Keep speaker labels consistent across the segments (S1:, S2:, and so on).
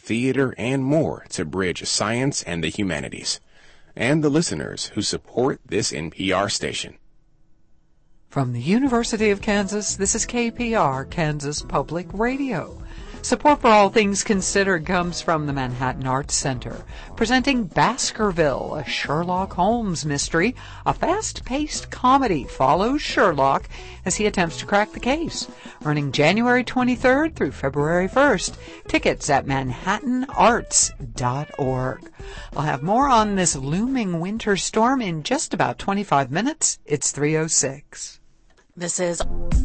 S1: theater, and more to bridge science and the humanities. And the listeners who support this NPR station.
S2: From the University of Kansas, this is KPR, Kansas Public Radio. Support for All Things Considered comes from the Manhattan Arts Center, presenting Baskerville, a Sherlock Holmes mystery. A fast-paced comedy follows Sherlock as he attempts to crack the case. Running January 23rd through February 1st. Tickets at manhattanarts.org. I'll have more on this looming winter storm in just about 25 minutes. It's 3:06.
S3: This is...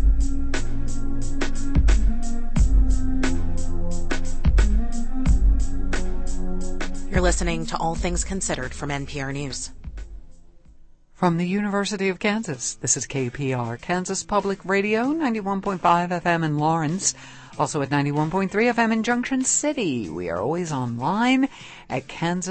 S3: You're listening to All Things Considered from NPR News.
S2: From the University of Kansas, this is KPR, Kansas Public Radio, 91.5 FM in Lawrence, also at 91.3 FM in Junction City. We are always online at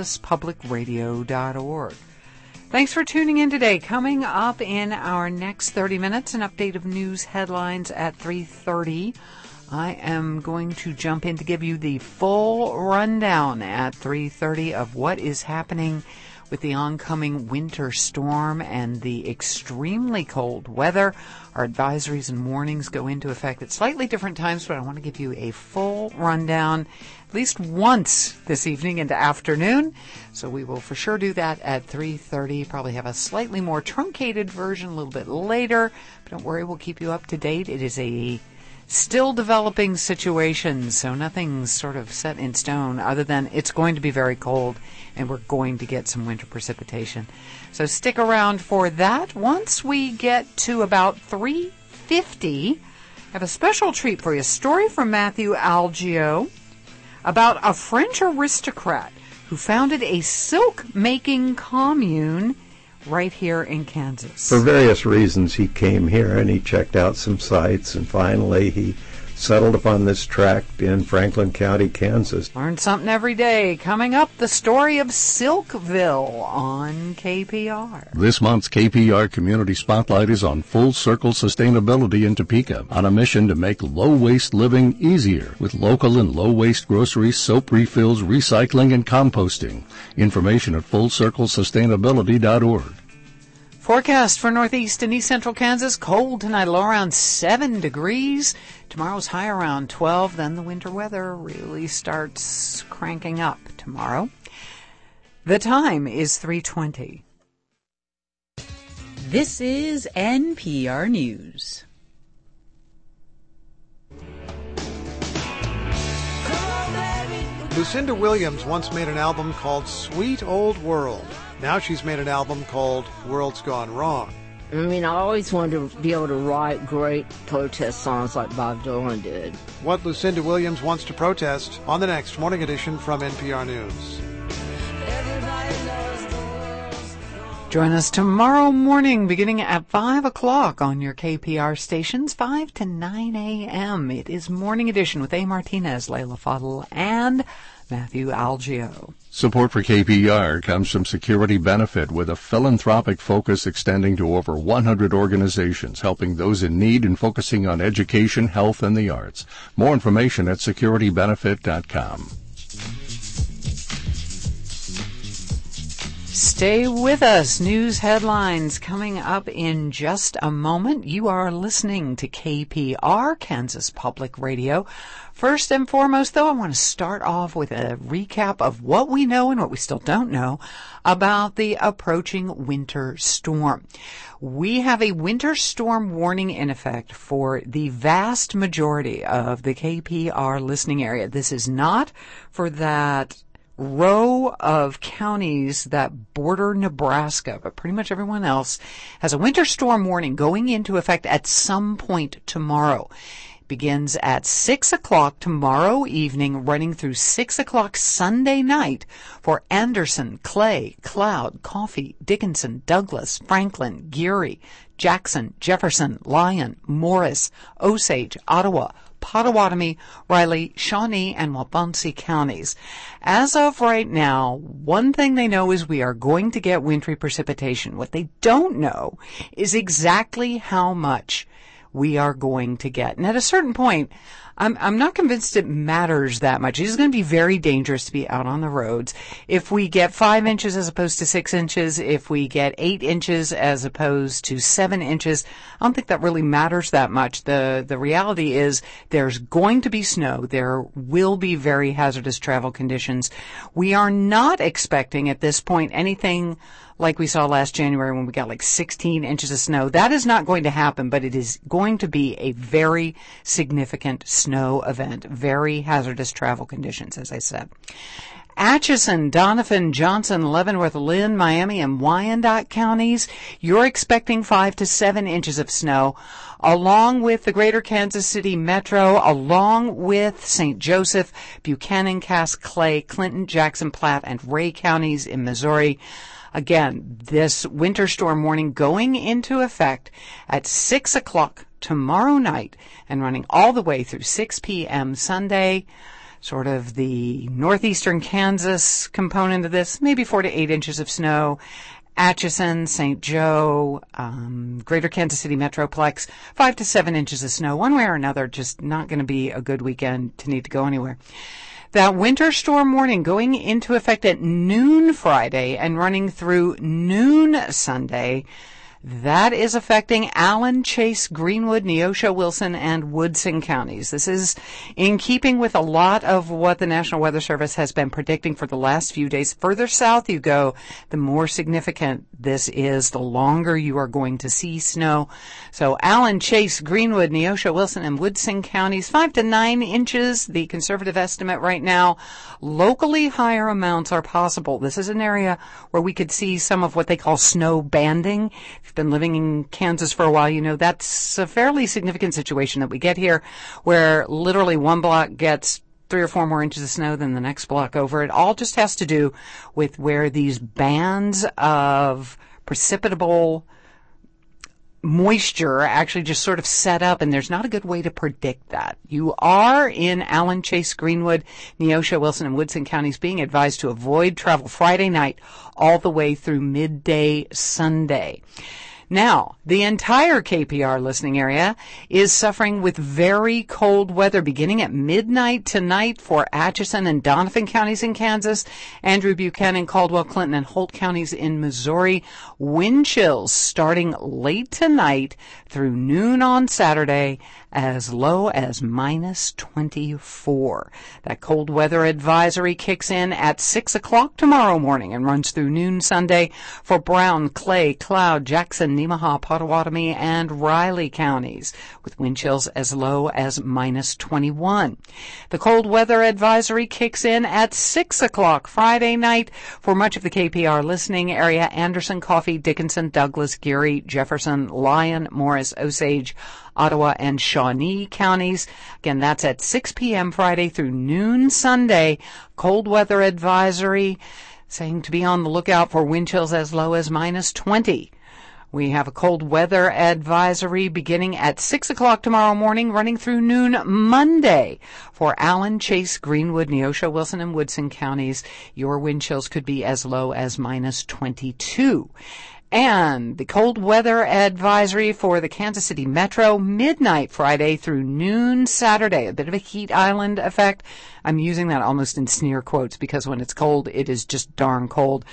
S2: kansaspublicradio.org. Thanks for tuning in today. Coming up in our next 30 minutes, an update of news headlines at 3:30. I am going to jump in to give you the full rundown at 3:30 of what is happening with the oncoming winter storm and the extremely cold weather. Our advisories and warnings go into effect at slightly different times, but I want to give you a full rundown at least once this evening into afternoon. So we will for sure do that at 3:30. Probably have a slightly more truncated version a little bit later, but don't worry, we'll keep you up to date. It is a still developing situation, so nothing's sort of set in stone other than it's going to be very cold and we're going to get some winter precipitation. So stick around for that. Once we get to about 3:50, I have a special treat for you. A story from Matthew Algeo about a French aristocrat who founded a silk-making commune right here in Kansas.
S4: For various reasons, he came here and he checked out some sites, and finally he settled upon this tract in Franklin County, Kansas.
S2: Learn something every day. Coming up, the story of Silkville on KPR.
S5: This month's KPR Community Spotlight is on Full Circle Sustainability in Topeka, on a mission to make low-waste living easier with local and low-waste groceries, soap refills, recycling, and composting. Information at fullcirclesustainability.org.
S2: Forecast for northeast and east central Kansas. Cold tonight, low around 7 degrees. Tomorrow's high around 12. Then the winter weather really starts cranking up tomorrow. The time is 3:20.
S6: This is NPR News.
S7: Lucinda Williams once made an album called Sweet Old World. Now she's made an album called World's Gone Wrong.
S8: I mean, I always wanted to be able to write great protest songs like Bob Dylan did.
S7: What Lucinda Williams wants to protest on the next Morning Edition from NPR News.
S2: Join us tomorrow morning beginning at 5 o'clock on your KPR stations, 5 to 9 a.m. It is Morning Edition with A. Martinez, Layla Fadl, and Matthew Algeo.
S5: Support for KPR comes from Security Benefit, with a philanthropic focus extending to over 100 organizations, helping those in need and focusing on education, health, and the arts. More information at securitybenefit.com.
S2: Stay with us. News headlines coming up in just a moment. You are listening to KPR, Kansas Public Radio. First and foremost, though, I want to start off with a recap of what we know and what we still don't know about the approaching winter storm. We have a winter storm warning in effect for the vast majority of the KPR listening area. This is not for that row of counties that border Nebraska, but pretty much everyone else has a winter storm warning going into effect at some point tomorrow. It begins at 6 o'clock tomorrow evening, running through 6 o'clock Sunday night for Anderson, Clay, Cloud, Coffee, Dickinson, Douglas, Franklin, Geary, Jackson, Jefferson, Lyon, Morris, Osage, Ottawa, Potawatomi, Riley, Shawnee, and Waubonsee counties. As of right now, one thing they know is we are going to get wintry precipitation. What they don't know is exactly how much we are going to get. And at a certain point, I'm not convinced it matters that much. It is going to be very dangerous to be out on the roads. If we get 5 inches as opposed to 6 inches, if we get 8 inches as opposed to 7 inches, I don't think that really matters that much. The reality is there's going to be snow. There will be very hazardous travel conditions. We are not expecting at this point anything like we saw last January when we got like 16 inches of snow. That is not going to happen, but it is going to be a very significant snow event. Very hazardous travel conditions, as I said. Atchison, Donovan, Johnson, Leavenworth, Lynn, Miami, and Wyandotte counties, you're expecting 5 to 7 inches of snow, along with the greater Kansas City metro, along with St. Joseph, Buchanan, Cass, Clay, Clinton, Jackson, Platte, and Ray counties in Missouri. Again, this winter storm warning going into effect at 6 o'clock tomorrow night and running all the way through 6 p.m. Sunday. Sort of the northeastern Kansas component of this, maybe 4 to 8 inches of snow. Atchison, St. Joe, greater Kansas City metroplex, 5 to 7 inches of snow. One way or another, just not going to be a good weekend to need to go anywhere. That winter storm warning going into effect at noon Friday and running through noon Sunday. That is affecting Allen, Chase, Greenwood, Neosho, Wilson, and Woodson counties. This is in keeping with a lot of what the National Weather Service has been predicting for the last few days. Further south you go, the more significant this is, the longer you are going to see snow. So Allen, Chase, Greenwood, Neosho, Wilson, and Woodson counties, 5 to 9 inches, the conservative estimate right now. Locally higher amounts are possible. This is an area where we could see some of what they call snow banding. Been living in Kansas for a while, you know that's a fairly significant situation that we get here, where literally one block gets 3 or 4 more inches of snow than the next block over. It all just has to do with where these bands of precipitable moisture actually just sort of set up, and there's not a good way to predict that. You are in Allen, Chase, Greenwood, Neosho, Wilson, and Woodson counties being advised to avoid travel Friday night all the way through midday Sunday. Now, the entire KPR listening area is suffering with very cold weather beginning at midnight tonight for Atchison and Donovan counties in Kansas, Andrew, Buchanan, Caldwell, Clinton, and Holt counties in Missouri. Wind chills starting late tonight through noon on Saturday, as low as minus 24. That cold weather advisory kicks in at 6 o'clock tomorrow morning and runs through noon Sunday for Brown, Clay, Cloud, Jackson, Nemaha, Potawatomi, and Riley counties, with wind chills as low as minus 21. The cold weather advisory kicks in at 6 o'clock Friday night for much of the KPR listening area: Anderson, Coffee, Dickinson, Douglas, Geary, Jefferson, Lyon, Morris, Osage, Ottawa, and Shawnee counties. Again, that's at 6 p.m. Friday through noon Sunday. Cold weather advisory saying to be on the lookout for wind chills as low as minus 20. We have a cold weather advisory beginning at 6 o'clock tomorrow morning, running through noon Monday for Allen, Chase, Greenwood, Neosho, Wilson, and Woodson counties. Your wind chills could be as low as minus 22. And the cold weather advisory for the Kansas City metro, midnight Friday through noon Saturday. A bit of a heat island effect. I'm using that almost in sneer quotes because when it's cold, it is just darn cold.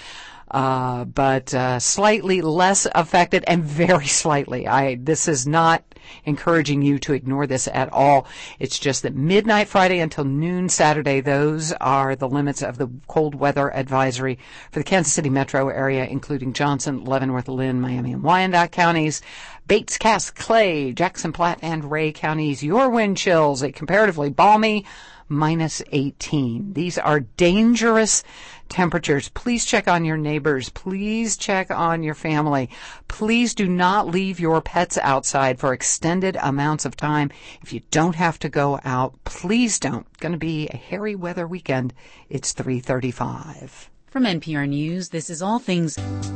S2: But slightly less affected, and very slightly. This is not encouraging you to ignore this at all. It's just that midnight Friday until noon Saturday, those are the limits of the cold weather advisory for the Kansas City metro area, including Johnson, Leavenworth, Lynn, Miami, and Wyandotte counties, Bates, Cass, Clay, Jackson, Platte, and Ray counties. Your wind chills, a comparatively balmy minus 18. These are dangerous temperatures. Please check on your neighbors. Please check on your family. Please do not leave your pets outside for extended amounts of time. If you don't have to go out, please don't. It's going to be a hairy weather weekend. It's 3:35.
S6: From NPR News, this is All Things.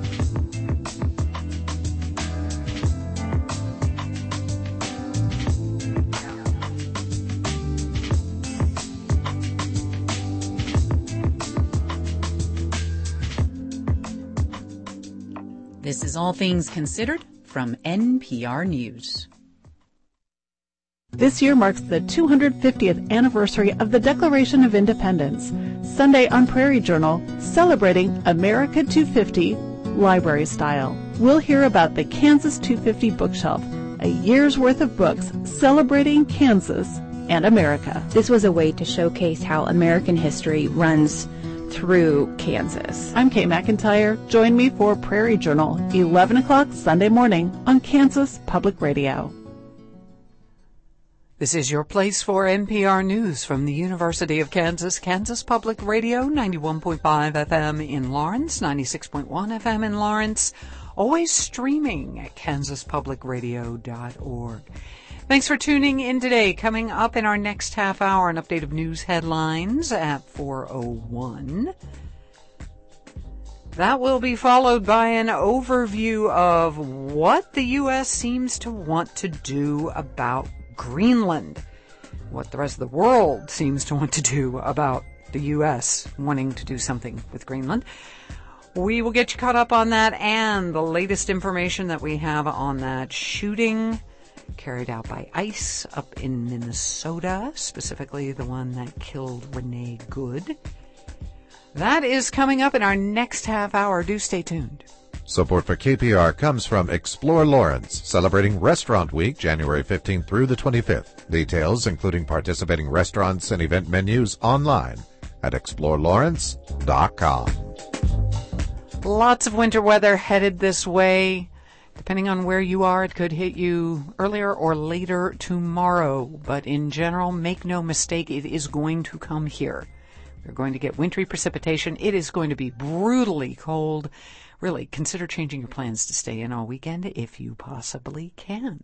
S6: This is All Things Considered from NPR News.
S9: This year marks the 250th anniversary of the Declaration of Independence. Sunday on Prairie Journal, celebrating America 250 library style. We'll hear about the Kansas 250 bookshelf, a year's worth of books celebrating Kansas and America.
S10: This was a way to showcase how American history runs through Kansas.
S9: I'm Kay McIntyre. Join me for Prairie Journal, 11 o'clock Sunday morning on Kansas Public Radio.
S2: This is your place for NPR News from the University of Kansas, Kansas Public Radio, 91.5 FM in Lawrence, 96.1 FM in Lawrence, always streaming at kansaspublicradio.org. Thanks for tuning in today. Coming up in our next half hour, an update of news headlines at 4:01. That will be followed by an overview of what the U.S. seems to want to do about Greenland, what the rest of the world seems to want to do about the U.S. wanting to do something with Greenland. We will get you caught up on that and the latest information that we have on that shooting carried out by ICE up in Minnesota, specifically the one that killed Renee Good. That is coming up in our next half hour. Do stay tuned.
S11: Support for KPR comes from Explore Lawrence, celebrating Restaurant Week, January 15th through the 25th. Details, including participating restaurants and event menus, online at explorelawrence.com.
S2: Lots of winter weather headed this way. Depending on where you are, it could hit you earlier or later tomorrow. But in general, make no mistake, it is going to come here. We're going to get wintry precipitation. It is going to be brutally cold. Really, consider changing your plans to stay in all weekend if you possibly can.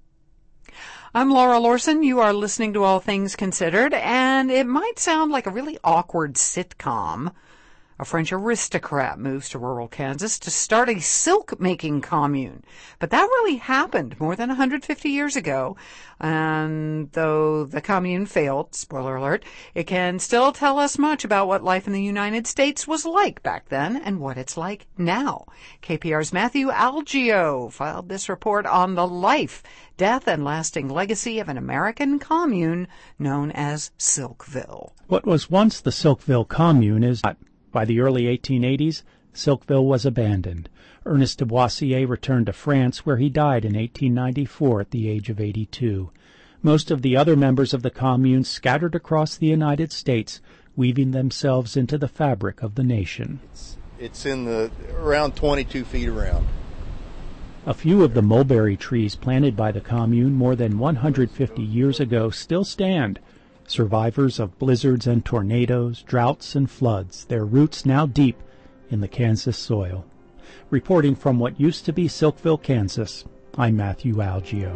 S2: I'm Laura Lorson. You are listening to All Things Considered, and it might sound like a really awkward sitcom. A French aristocrat moves to rural Kansas to start a silk-making commune. But that really happened more than 150 years ago. And though the commune failed, spoiler alert, it can still tell us much about what life in the United States was like back then and what it's like now. KPR's Matthew Algeo filed this report on the life, death, and lasting legacy of an American commune known as Silkville.
S12: What was once the Silkville commune is not. By the early 1880s, Silkville was abandoned. Ernest de Boissier returned to France, where he died in 1894 at the age of 82. Most of the other members of the commune scattered across the United States, weaving themselves into the fabric of the nation.
S13: It's in the around 22 feet around.
S12: A few of the mulberry trees planted by the commune more than 150 years ago still stand. Survivors of blizzards and tornadoes, droughts and floods, their roots now deep in the Kansas soil. Reporting from what used to be Silkville, Kansas, I'm Matthew Algeo.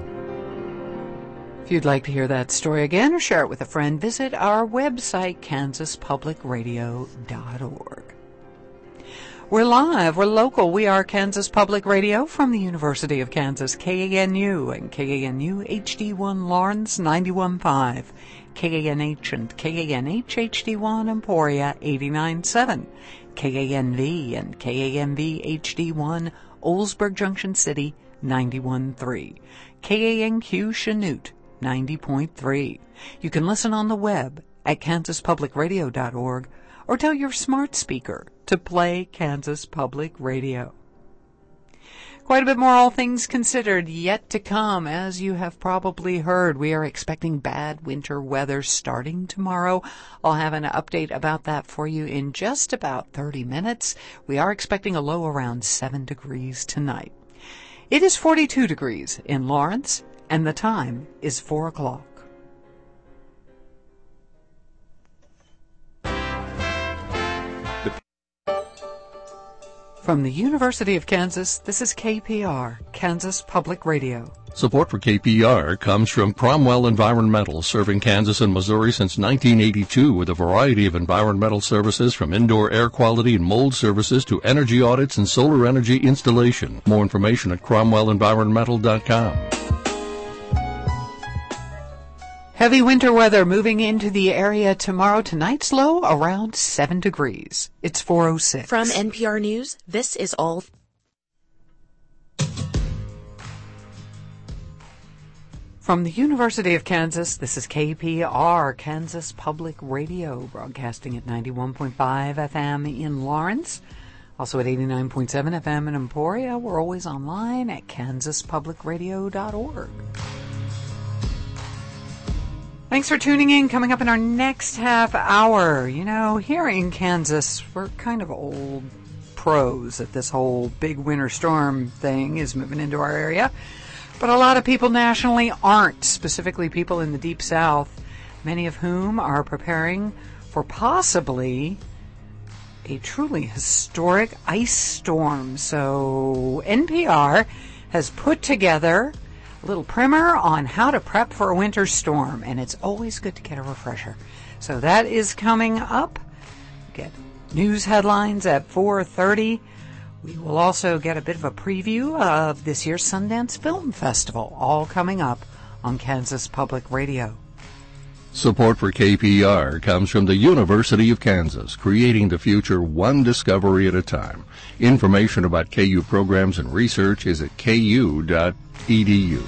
S2: If you'd like to hear that story again or share it with a friend, visit our website, kansaspublicradio.org. We're live, we're local, we are Kansas Public Radio from the University of Kansas, KANU and KANU HD1 Lawrence 91.5. KANH and KANH HD1 Emporia 89.7, KANV and KANV HD1 Oldsburg Junction City 91.3, KANQ Chanute 90.3. You can listen on the web at kansaspublicradio.org or tell your smart speaker to play Kansas Public Radio. Quite a bit more All Things Considered yet to come. As you have probably heard, we are expecting bad winter weather starting tomorrow. I'll have an update about that for you in just about 30 minutes. We are expecting a low around 7 degrees tonight. It is 42 degrees in Lawrence, and the time is 4 o'clock. From the University of Kansas, this is KPR, Kansas Public Radio.
S5: Support for KPR comes from Cromwell Environmental, serving Kansas and Missouri since 1982 with a variety of environmental services from indoor air quality and mold services to energy audits and solar energy installation. More information at cromwellenvironmental.com.
S2: Heavy winter weather moving into the area tomorrow. Tonight's low around 7 degrees. It's 4:06.
S3: From NPR News, this is all.
S2: From the University of Kansas, this is KPR, Kansas Public Radio, broadcasting at 91.5 FM in Lawrence, also at 89.7 FM in Emporia. We're always online at kansaspublicradio.org. Thanks for tuning in. Coming up in our next half hour, you know, here in Kansas, we're kind of old pros at this whole big winter storm thing is moving into our area. But a lot of people nationally aren't, specifically people in the Deep South, many of whom are preparing for possibly a truly historic ice storm. So NPR has put together a little primer on how to prep for a winter storm, and it's always good to get a refresher. So that is coming up. Get news headlines at 4:30. We will also get a bit of a preview of this year's Sundance Film Festival, all coming up on Kansas Public Radio.
S5: Support for KPR comes from the University of Kansas, creating the future one discovery at a time. Information about KU programs and research is at ku.edu.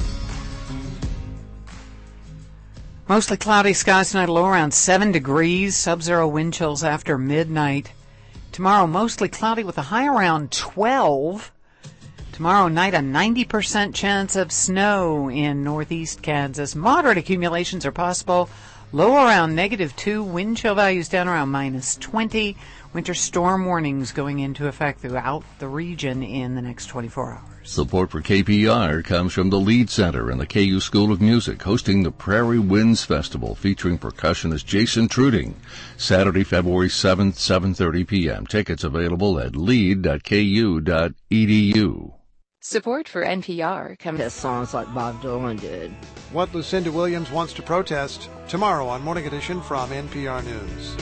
S2: Mostly cloudy skies tonight, low around 7 degrees, sub-zero wind chills after midnight. Tomorrow, mostly cloudy with a high around 12. Tomorrow night, a 90% chance of snow in northeast Kansas. Moderate accumulations are possible. Low around -2. Wind chill values down around -20. Winter storm warnings going into effect throughout the region in the next 24 hours.
S5: Support for KPR comes from the Lead Center and the KU School of Music, hosting the Prairie Winds Festival featuring percussionist Jason Truding. Saturday, February 7th, 7:30 p.m. Tickets available at lead.ku.edu.
S10: Support for NPR comes
S8: Protest songs like Bob Dylan did.
S7: What Lucinda Williams wants to protest tomorrow on Morning Edition from NPR News.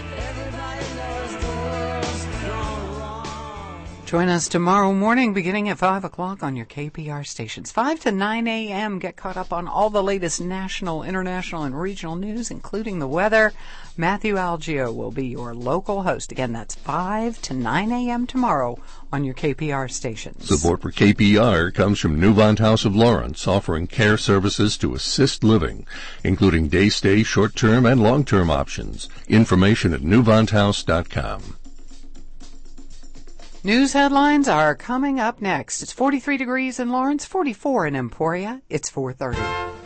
S2: Join us tomorrow morning beginning at 5 o'clock on your KPR stations. 5 to 9 a.m. Get caught up on all the latest national, international, and regional news, including the weather. Matthew Algio will be your local host. Again, that's 5 to 9 a.m. tomorrow on your KPR stations.
S5: Support for KPR comes from Newvant House of Lawrence, offering care services to assist living, including day stay, short-term, and long-term options. Information at newvanthouse.com.
S2: News headlines are coming up next. It's 43 degrees in Lawrence, 44 in Emporia. It's 4:30.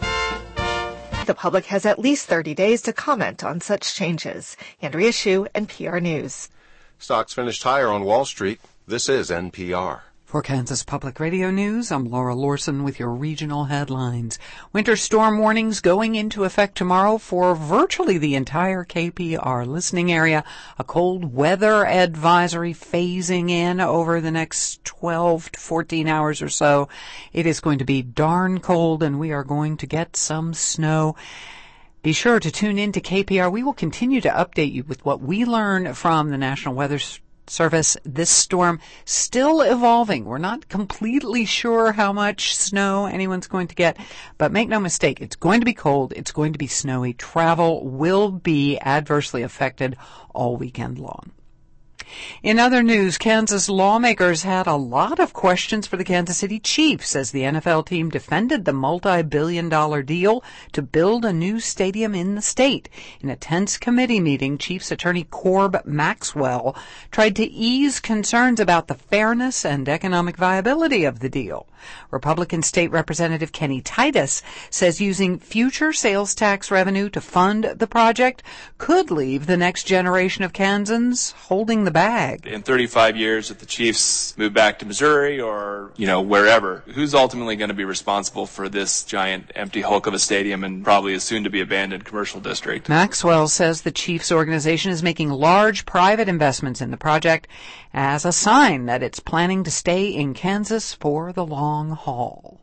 S14: The public has at least 30 days to comment on such changes. Andrea Hsu, NPR News.
S15: Stocks finished higher on Wall Street. This is NPR.
S2: For Kansas Public Radio News, I'm Laura Lorson with your regional headlines. Winter storm warnings going into effect tomorrow for virtually the entire KPR listening area. A cold weather advisory phasing in over the next 12 to 14 hours or so. It is going to be darn cold, and we are going to get some snow. Be sure to tune in to KPR. We will continue to update you with what we learn from the National Weather Service. This storm still evolving. We're not completely sure how much snow anyone's going to get, but make no mistake, it's going to be cold, it's going to be snowy. Travel will be adversely affected all weekend long. In other news, Kansas lawmakers had a lot of questions for the Kansas City Chiefs as the NFL team defended the multi-billion-dollar deal to build a new stadium in the state. In a tense committee meeting, Chiefs attorney Corb Maxwell tried to ease concerns about the fairness and economic viability of the deal. Republican State Representative Kenny Titus says using future sales tax revenue to fund the project could leave the next generation of Kansans holding the bag.
S16: In 35 years, if the Chiefs move back to Missouri or, wherever, who's ultimately going to be responsible for this giant empty hulk of a stadium and probably a soon-to-be abandoned commercial district?
S2: Maxwell says the Chiefs organization is making large private investments in the project as a sign that it's planning to stay in Kansas for the long haul.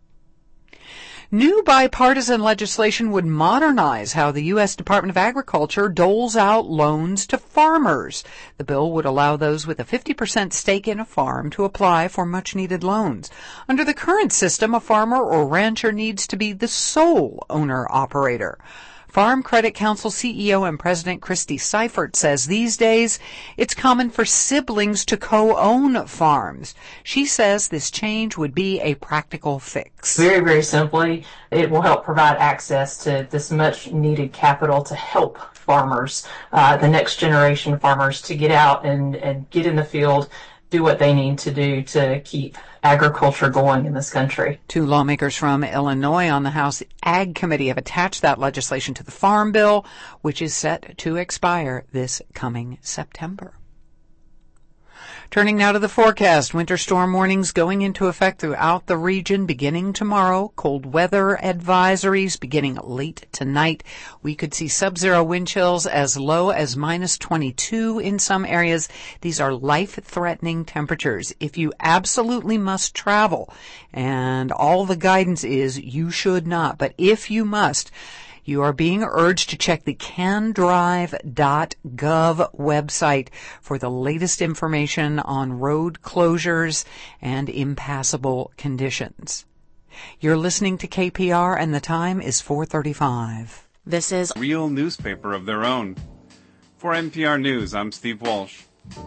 S2: New bipartisan legislation would modernize how the U.S. Department of Agriculture doles out loans to farmers. The bill would allow those with a 50% stake in a farm to apply for much-needed loans. Under the current system, a farmer or rancher needs to be the sole owner-operator. Farm Credit Council CEO and President Christy Seifert says these days it's common for siblings to co-own farms. She says this change would be a practical fix.
S17: Very, very simply, it will help provide access to this much needed capital to help farmers, the next generation farmers, to get out and get in the field, do what they need to do to keep agriculture going in this country.
S2: Two lawmakers from Illinois on the House Ag Committee have attached that legislation to the Farm Bill, which is set to expire this coming September. Turning now to the forecast. Winter storm warnings going into effect throughout the region beginning tomorrow. Cold weather advisories beginning late tonight. We could see sub-zero wind chills as low as minus 22 in some areas. These are life-threatening temperatures. If you absolutely must travel, and all the guidance is you should not, but if you must, you are being urged to check the candrive.gov website for the latest information on road closures and impassable conditions. You're listening to KPR, and the time is 4:35.
S3: This is
S18: a real newspaper of their own. For NPR News, I'm Steve Walsh.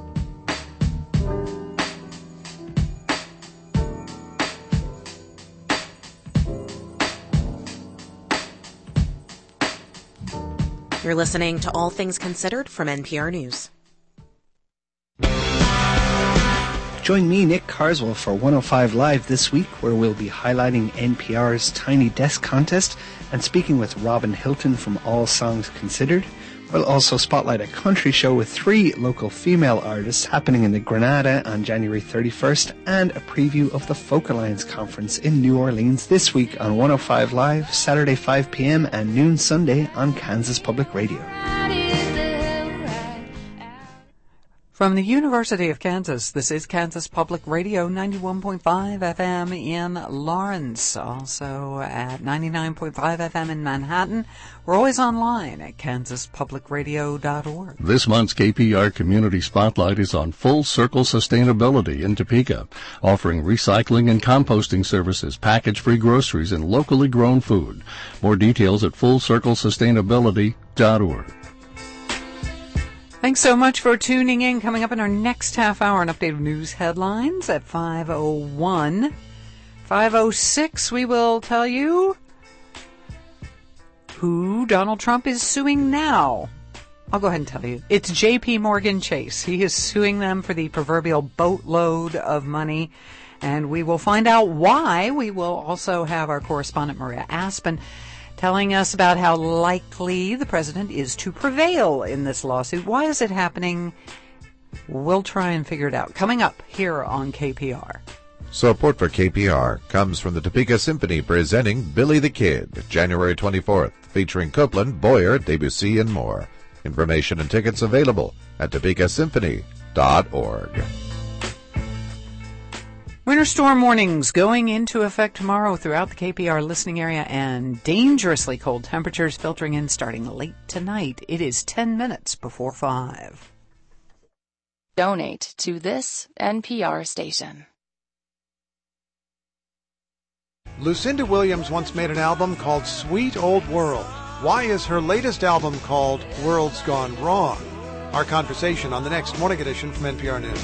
S3: You're listening to All Things Considered from NPR News.
S19: Join me, Nick Carswell, for 105 Live this week, where we'll be highlighting NPR's Tiny Desk Contest and speaking with Robin Hilton from All Songs Considered. We'll also spotlight a country show with 3 local female artists happening in the Granada on January 31st and a preview of the Folk Alliance Conference in New Orleans this week on 105 Live, Saturday 5 p.m. and noon Sunday on Kansas Public Radio.
S2: From the University of Kansas, this is Kansas Public Radio, 91.5 FM in Lawrence, also at 99.5 FM in Manhattan. We're always online at kansaspublicradio.org.
S5: This month's KPR Community Spotlight is on Full Circle Sustainability in Topeka, offering recycling and composting services, package-free groceries, and locally grown food. More details at fullcirclesustainability.org.
S2: Thanks so much for tuning in. Coming up in our next half hour, an update of news headlines at 5:01. 5:06, we will tell you who Donald Trump is suing now. I'll go ahead and tell you. It's J.P. Morgan Chase. He is suing them for the proverbial boatload of money, and we will find out why. We will also have our correspondent Maria Aspen telling us about how likely the president is to prevail in this lawsuit. Why is it happening? We'll try and figure it out. Coming up here on KPR.
S11: Support for KPR comes from the Topeka Symphony presenting Billy the Kid, January 24th, featuring Copeland, Boyer, Debussy, and more. Information and tickets available at topekasymphony.org.
S2: Winter storm warnings going into effect tomorrow throughout the KPR listening area, and dangerously cold temperatures filtering in starting late tonight. It is 10 minutes before 5.
S20: Donate to this NPR station.
S7: Lucinda Williams once made an album called Sweet Old World. Why is her latest album called World's Gone Wrong? Our conversation on the next morning edition from NPR News.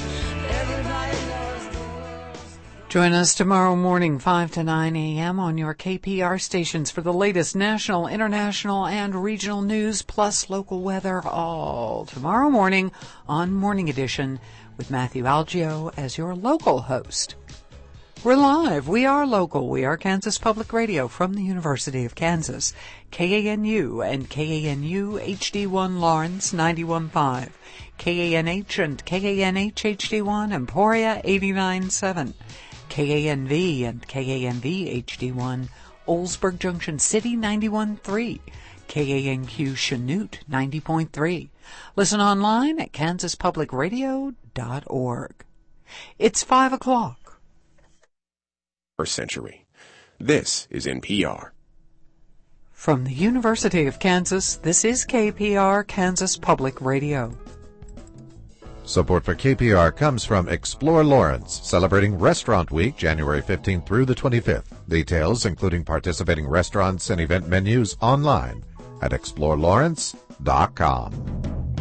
S2: Join us tomorrow morning, 5 to 9 a.m. on your KPR stations for the latest national, international, and regional news, plus local weather, all tomorrow morning on Morning Edition with Matthew Algio as your local host. We're live. We are local. We are Kansas Public Radio from the University of Kansas. KANU and KANU HD1 Lawrence 91.5. KANH and KANH HD1 Emporia 89.7. KANV and KANV HD1 Oldsburg Junction City 91.3. KANQ Chanute 90.3. Listen online at kansaspublicradio.org. It's 5 o'clock.
S1: First century. This is NPR.
S2: From the University of Kansas, this is KPR, Kansas Public Radio.
S11: Support for KPR comes from Explore Lawrence, celebrating Restaurant Week, January 15th through the 25th. Details, including participating restaurants and event menus, online at explorelawrence.com.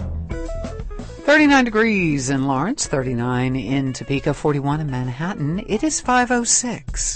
S2: 39 degrees in Lawrence, 39 in Topeka, 41 in Manhattan. It is 5:06.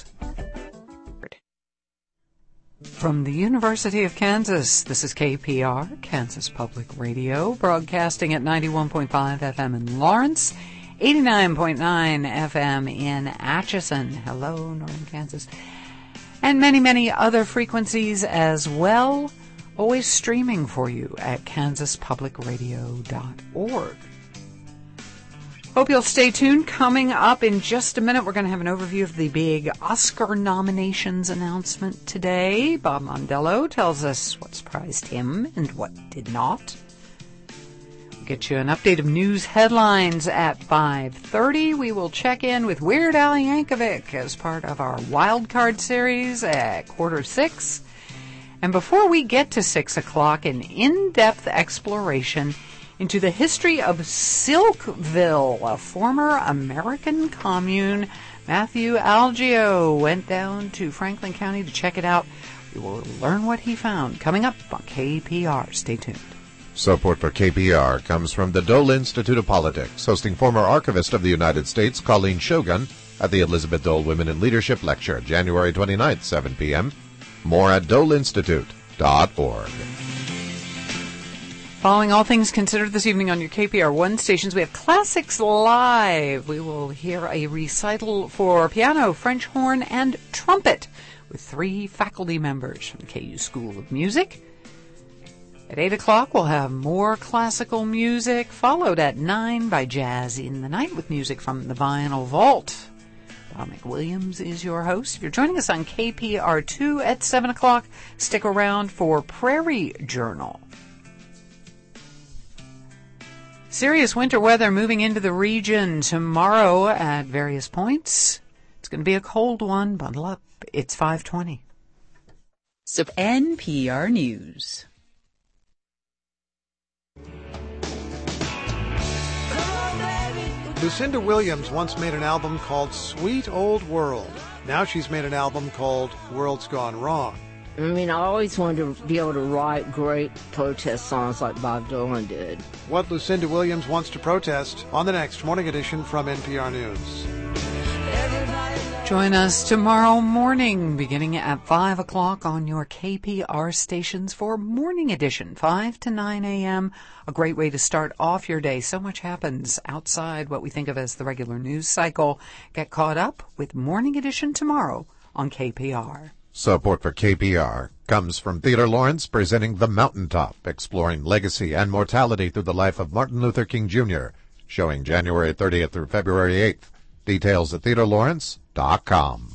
S2: From the University of Kansas, this is KPR, Kansas Public Radio, broadcasting at 91.5 FM in Lawrence, 89.9 FM in Atchison. Hello, northern Kansas. And many, many other frequencies as well. Always streaming for you at kansaspublicradio.org. Hope you'll stay tuned. Coming up in just a minute, we're going to have an overview of the big Oscar nominations announcement today. Bob Mondello tells us what surprised him and what did not. We'll get you an update of news headlines at 5:30. We will check in with Weird Al Yankovic as part of our Wild Card series at 5:45. And before we get to 6 o'clock, an in-depth exploration into the history of Silkville, a former American commune. Matthew Algeo went down to Franklin County to check it out. We will learn what he found coming up on KPR. Stay tuned.
S11: Support for KPR comes from the Dole Institute of Politics, hosting former Archivist of the United States Colleen Shogun at the Elizabeth Dole Women in Leadership Lecture, January 29th, 7 p.m. More at doleinstitute.org.
S2: Following All Things Considered this evening on your KPR One stations, we have Classics Live. We will hear a recital for piano, French horn, and trumpet with 3 faculty members from the KU School of Music. At 8 o'clock, we'll have more classical music, followed at 9 by Jazz in the Night with music from the Vinyl Vault. Bob McWilliams is your host. If you're joining us on KPR2 at 7 o'clock, stick around for Prairie Journal. Serious winter weather moving into the region tomorrow at various points. It's going to be a cold one. Bundle up. It's 5:20.
S6: So NPR News.
S7: Lucinda Williams once made an album called Sweet Old World. Now she's made an album called World's Gone Wrong.
S8: I mean, I always wanted to be able to write great protest songs like Bob Dylan did.
S7: What Lucinda Williams wants to protest on the next morning edition from NPR News.
S2: Join us tomorrow morning beginning at 5 o'clock on your KPR stations for Morning Edition, 5 to 9 a.m. A great way to start off your day. So much happens outside what we think of as the regular news cycle. Get caught up with Morning Edition tomorrow on KPR.
S11: Support for KPR comes from Theodore Lawrence, presenting The Mountaintop, exploring legacy and mortality through the life of Martin Luther King Jr., showing January 30th through February 8th. Details at theodorelawrence.com.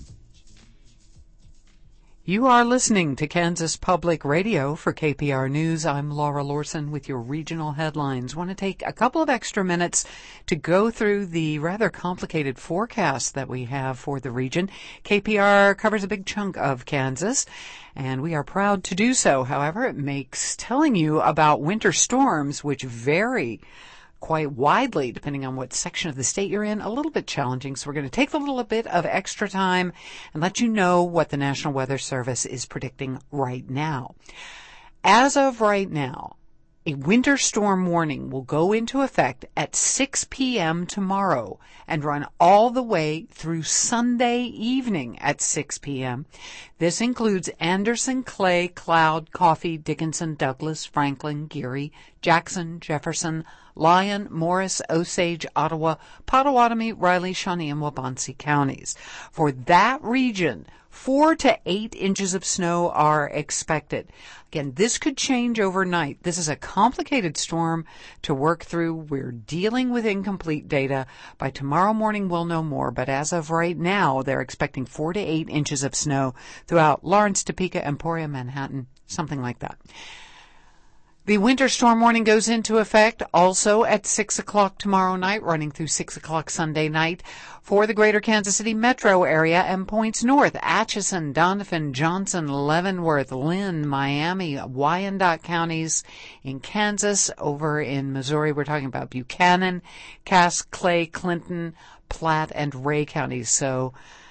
S2: You are listening to Kansas Public Radio. For KPR News, I'm Laura Lorson with your regional headlines. Want to take a couple of extra minutes to go through the rather complicated forecast that we have for the region. KPR covers a big chunk of Kansas, and we are proud to do so. However, it makes telling you about winter storms, which vary quite widely depending on what section of the state you're in, a little bit challenging. So we're going to take a little bit of extra time and let you know what the National Weather Service is predicting right now. As of right now, a winter storm warning will go into effect at 6 p.m. tomorrow and run all the way through Sunday evening at 6 p.m. This includes Anderson, Clay, Cloud, Coffee, Dickinson, Douglas, Franklin, Geary, Jackson, Jefferson, Lyon, Morris, Osage, Ottawa, Potawatomi, Riley, Shawnee, and Waubonsee counties. For that region, 4 to 8 inches of snow are expected. Again, this could change overnight. This is a complicated storm to work through. We're dealing with incomplete data. By tomorrow morning, we'll know more. But as of right now, they're expecting 4 to 8 inches of snow throughout Lawrence, Topeka, Emporia, Manhattan, something like that. The winter storm warning goes into effect also at 6 o'clock tomorrow night, running through 6 o'clock Sunday night for the greater Kansas City metro area and points north: Atchison, Donovan, Johnson, Leavenworth, Lynn, Miami, Wyandotte counties in Kansas. Over in Missouri, we're talking about Buchanan, Cass, Clay, Clinton, Platte, and Ray counties. So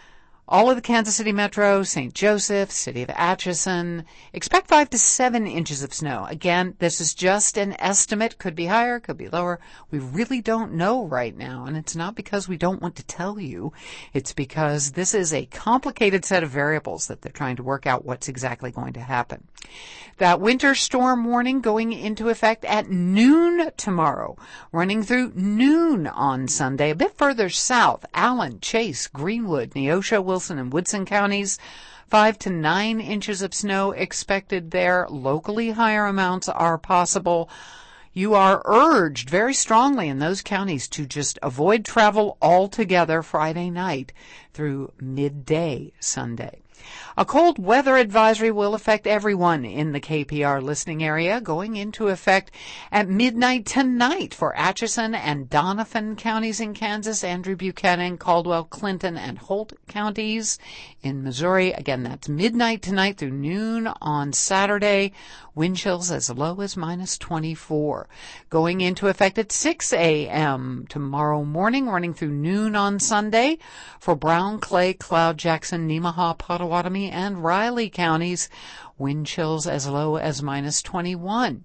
S2: All of the Kansas City Metro, St. Joseph, City of Atchison, expect 5 to 7 inches of snow. Again, this is just an estimate. Could be higher, could be lower. We really don't know right now, and it's not because we don't want to tell you. It's because this is a complicated set of variables that they're trying to work out what's exactly going to happen. That winter storm warning going into effect at noon tomorrow, running through noon on Sunday. A bit further south, Allen, Chase, Greenwood, Neosho, Wilson, and Woodson counties. 5 to 9 inches of snow expected there. Locally, higher amounts are possible. You are urged very strongly in those counties to just avoid travel altogether Friday night through midday Sunday. A cold weather advisory will affect everyone in the KPR listening area, going into effect at midnight tonight for Atchison and Donovan counties in Kansas, Andrew Buchanan, Caldwell, Clinton, and Holt counties in Missouri. Again, that's midnight tonight through noon on Saturday. Wind chills as low as minus 24. Going into effect at 6 a.m. tomorrow morning, running through noon on Sunday for Brown, Clay, Cloud, Jackson, Nemaha, Potawatomi, and Riley counties. Wind chills as low as minus 21.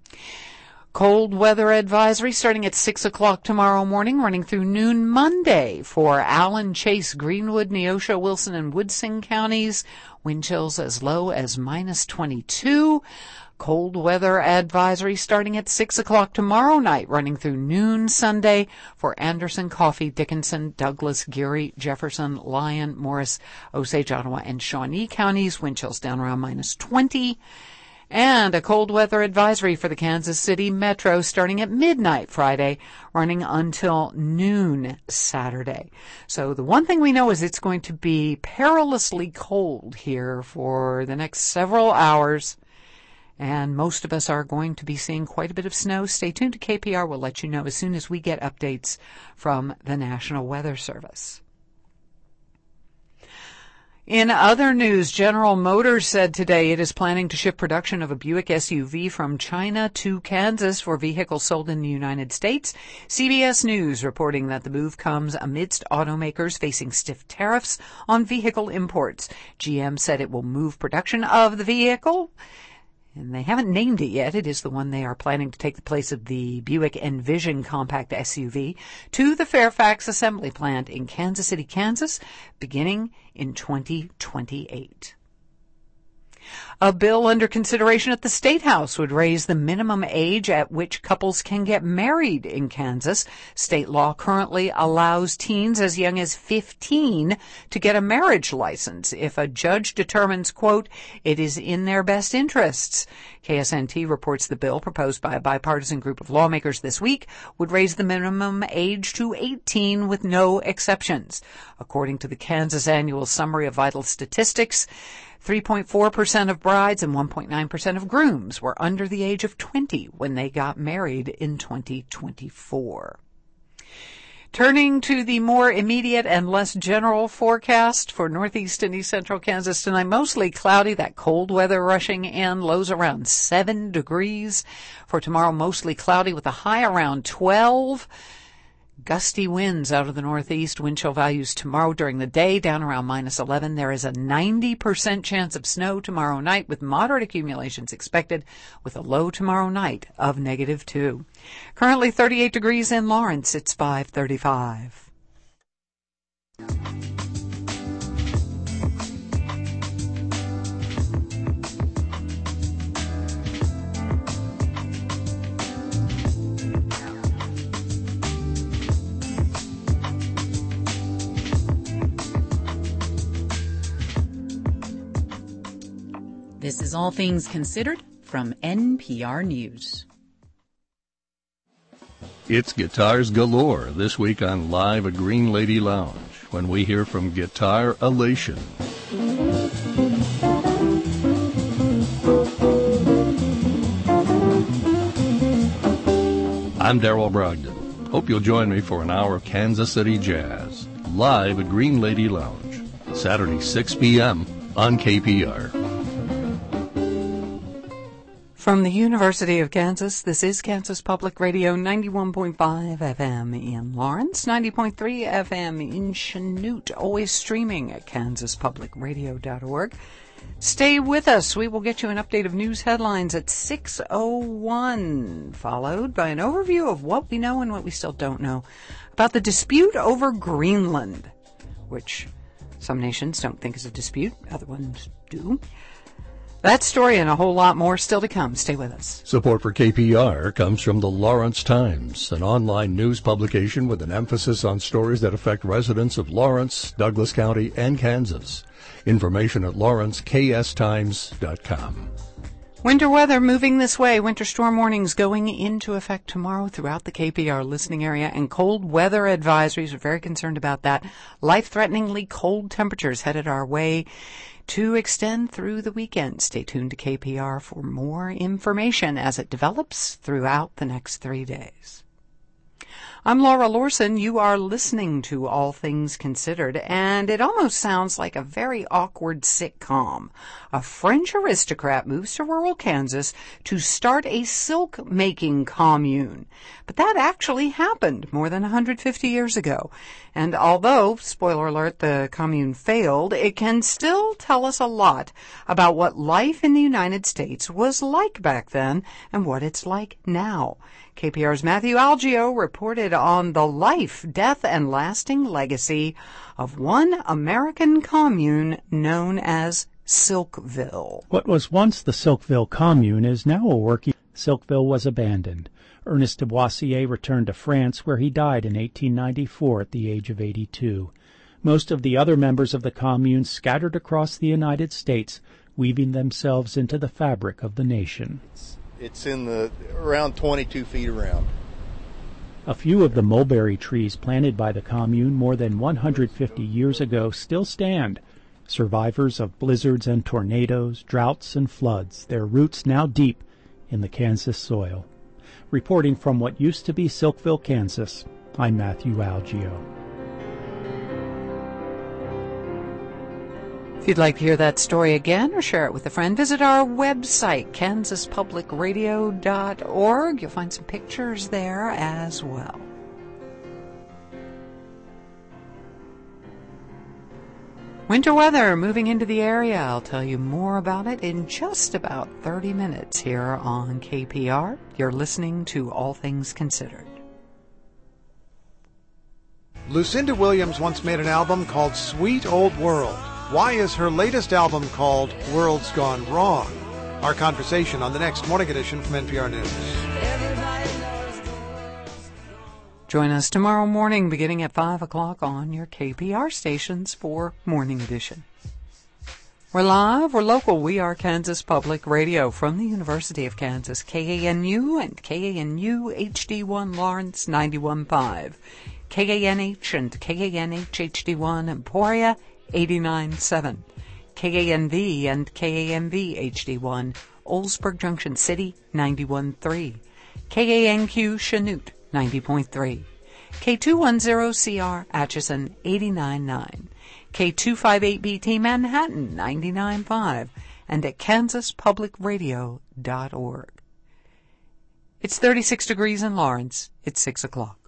S2: Cold weather advisory starting at 6 o'clock tomorrow morning, running through noon Monday for Allen, Chase, Greenwood, Neosho, Wilson, and Woodson counties. Wind chills as low as minus 22. Cold weather advisory starting at 6 o'clock tomorrow night, running through noon Sunday for Anderson, Coffee, Dickinson, Douglas, Geary, Jefferson, Lyon, Morris, Osage, Ottawa, and Shawnee counties. Wind chills down around minus 20. And a cold weather advisory for the Kansas City Metro starting at midnight Friday, running until noon Saturday. So the one thing we know is it's going to be perilously cold here for the next several hours. And most of us are going to be seeing quite a bit of snow. Stay tuned to KPR. We'll let you know as soon as we get updates from the National Weather Service. In other news, General Motors said today it is planning to ship production of a Buick SUV from China to Kansas for vehicles sold in the United States. CBS News reporting that the move comes amidst automakers facing stiff tariffs on vehicle imports. GM said it will move production of the vehicle, and they haven't named it yet. It is the one they are planning to take the place of the Buick Envision compact SUV to the Fairfax assembly plant in Kansas City, Kansas, beginning in 2028. A bill under consideration at the State House would raise the minimum age at which couples can get married in Kansas. State law currently allows teens as young as 15 to get a marriage license if a judge determines, quote, it is in their best interests. KSNT reports the bill, proposed by a bipartisan group of lawmakers this week, would raise the minimum age to 18 with no exceptions. According to the Kansas Annual Summary of Vital Statistics, 3.4% of brides and 1.9% of grooms were under the age of 20 when they got married in 2024. Turning to the more immediate and less general forecast for northeast and east central Kansas tonight, mostly cloudy, that cold weather rushing in, lows around 7 degrees. For tomorrow, mostly cloudy with a high around 12. Gusty winds out of the northeast. Wind chill values tomorrow during the day down around minus 11. There is a 90% chance of snow tomorrow night with moderate accumulations expected, with a low tomorrow night of -2. Currently 38 degrees in Lawrence. It's 5:35.
S6: This is All Things Considered from NPR News.
S5: It's Guitars Galore this week on Live at Green Lady Lounge, when we hear from Guitar Elation. I'm Darrell Brogdon. Hope you'll join me for an hour of Kansas City jazz, live at Green Lady Lounge, Saturday 6 p.m. on KPR.
S2: From the University of Kansas, this is Kansas Public Radio, 91.5 FM in Lawrence, 90.3 FM in Chanute, always streaming at kansaspublicradio.org. Stay with us. We will get you an update of news headlines at 6:01, followed by an overview of what we know and what we still don't know about the dispute over Greenland, which some nations don't think is a dispute, other ones do. That story and a whole lot more still to come. Stay with us.
S5: Support for KPR comes from the Lawrence Times, an online news publication with an emphasis on stories that affect residents of Lawrence, Douglas County, and Kansas. Information at lawrencekstimes.com.
S2: Winter weather moving this way. Winter storm warnings going into effect tomorrow throughout the KPR listening area, and cold weather advisories. We're very concerned about that. Life-threateningly cold temperatures headed our way to extend through the weekend. Stay tuned to KPR for more information as it develops throughout the next 3 days. I'm Laura Lorson. You are listening to All Things Considered, and it almost sounds like a very awkward sitcom. A French aristocrat moves to rural Kansas to start a silk-making commune. But that actually happened more than 150 years ago. And although, spoiler alert, the commune failed, it can still tell us a lot about what life in the United States was like back then and what it's like now. KPR's Matthew Algeo reported on the life, death, and lasting legacy of one American commune known as Silkville.
S12: What was once the Silkville commune is now a working. Silkville was abandoned. Ernest de Boissier returned to France, where he died in 1894 at the age of 82. Most of the other members of the commune scattered across the United States, weaving themselves into the fabric of the nation.
S13: It's in the around 22 feet around.
S12: A few of the mulberry trees planted by the commune more than 150 years ago still stand, survivors of blizzards and tornadoes, droughts and floods, their roots now deep in the Kansas soil. Reporting from what used to be Silkville, Kansas, I'm Matthew Algeo.
S2: If you'd like to hear that story again or share it with a friend, visit our website, kansaspublicradio.org. You'll find some pictures there as well. Winter weather moving into the area. I'll tell you more about it in just about 30 minutes here on KPR. You're listening to All Things Considered.
S7: Lucinda Williams once made an album called Sweet Old World. Why is her latest album called World's Gone Wrong? Our conversation on the next morning edition from NPR News.
S2: Join us tomorrow morning beginning at 5 o'clock on your KPR stations for Morning Edition. We're live, we're local, we are Kansas Public Radio from the University of Kansas, KANU and KANU HD1 Lawrence 91.5, KANH and KANH HD1 Emporia 89.7, KANV and KAMV HD1 Oldsburg Junction City 91.3, KANQ Chanute 90.3, K210CR Atchison 89.9, K258BT Manhattan 99.5, and at kansaspublicradio.org. It's 36 degrees in Lawrence. It's 6 o'clock.